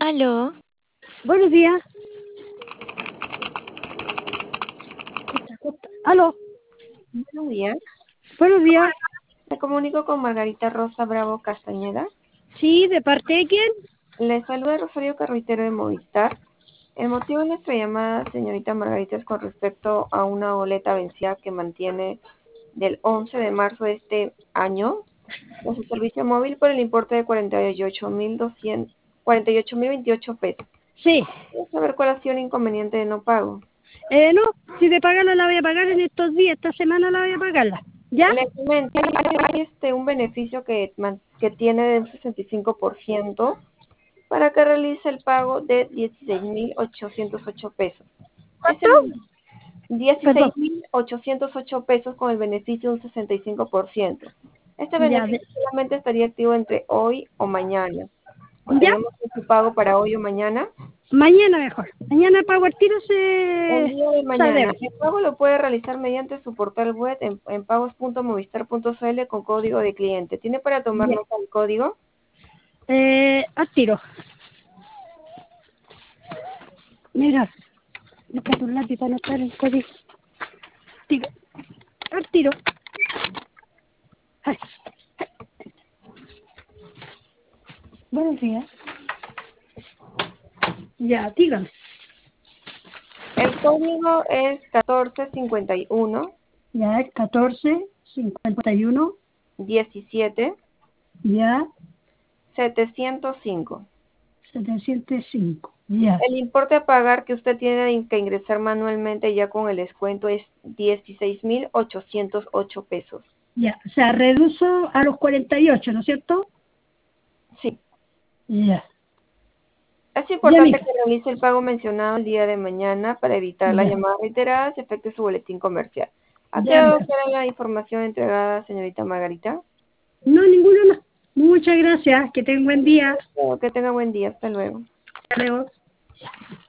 Aló, Buenos días. Aló, Buenos días. buenos días. Me comunico con Margarita Rosa Bravo Castañeda. Sí, ¿de parte de quién? Le saluda Rosario Carruitero de Movistar. El motivo de nuestra llamada, señorita Margarita, es con respecto a una boleta vencida que mantiene del 11 de marzo de este año con su servicio móvil por el importe de 48.028 pesos. Sí. Quiero saber cuál ha sido el inconveniente de no pago. No, si de pagarla la voy a pagar en estos días, esta semana la voy a pagarla. ¿Ya? Le comento, hay un beneficio que tiene del 65% para que realice el pago de 16.808 pesos. Es ¿Cuánto? el Perdón. 16.808 pesos con el beneficio de un 65%. Este Ya, beneficio solamente estaría activo entre hoy o mañana. ¿ya? Tenemos su pago para hoy o mañana. Mañana mejor. Mañana pago al tiro El día de esa mañana. deuda. El pago lo puede realizar mediante su portal web en pagos.movistar.cl con código de cliente. ¿Tiene para tomar Ya. nota del código? Al tiro. Mira, busca un lápiz para anotar el código. Tiro. Al tiro. Ay. Buenos días. Ya, dígame. El código es 1451 Ya es 1451. 17 Ya, 705. 705. Ya, El importe a pagar que usted tiene que ingresar manualmente ya con el descuento es 16.808 pesos. ya. O sea, reduzo a los 48, ¿no es cierto? Sí. Ya. Es Ya, importante mija. que realice el pago mencionado el día de mañana para evitar las Ya. llamadas reiteradas y efectue su boletín comercial. ¿Ha Ya, quedado mija. clara la información entregada, señorita Margarita? No, ninguna más. Muchas gracias. Que tengan buen día. Que tenga buen día. Hasta luego. Hasta luego.